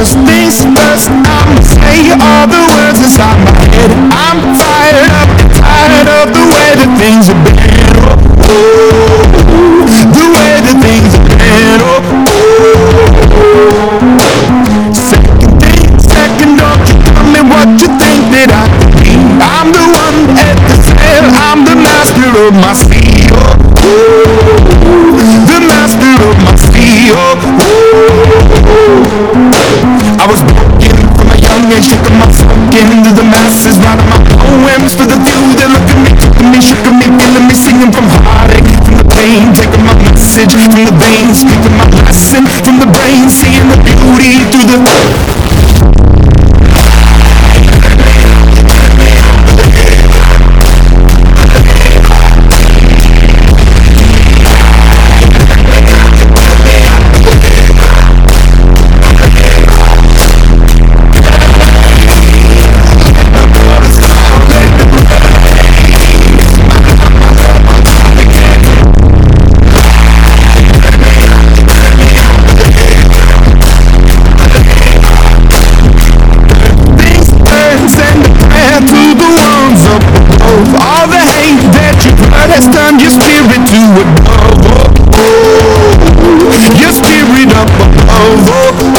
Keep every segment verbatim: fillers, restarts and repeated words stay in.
First things first, I'ma say all the words inside my head. I'm fired up, tired of the way that things have been. Oh, ooh, the way that things have been. Oh, ooh. Second thing, second, don't you tell me what you think that I could be. I'm the one at the sail, I'm the master of my sea. Oh, ooh, the master of my sea. Oh, ooh. I was broken from a young age, shaking myself into the masses, writing my poems for the few that look at me, took me, shook me, feeling me, singing from heartache, from the pain, taking my message from the veins, speaking my lesson from the brain, seeing the beauty through the all the hate that your blood has turned your spirit to a dove. Oh, oh, your spirit up above. Oh,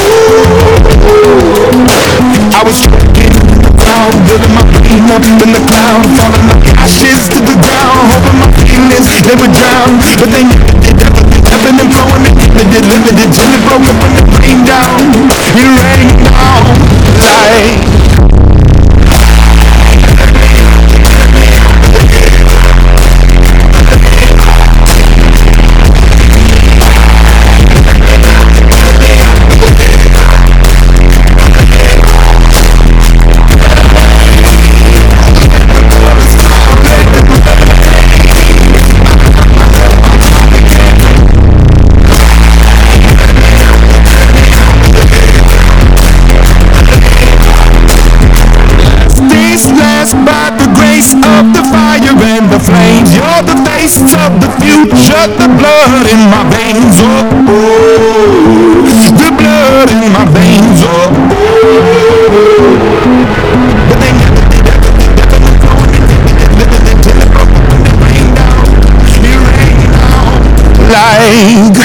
oh. I was shaking in the crowd, building my dream up in the cloud, falling like ashes to the ground, hoping my feelings they would drown, but they never did. Ebbing and flowing, it limited, limited till it broke up and it rained down. It rained down like. By the grace of the fire and the flames, you're the face of the future, the blood in my veins. Oh, oh, the blood in my veins. Oh, oh. But they never did, ever did, ever did, flowing and living it, living it till it broke up and it rained down. It rained down like.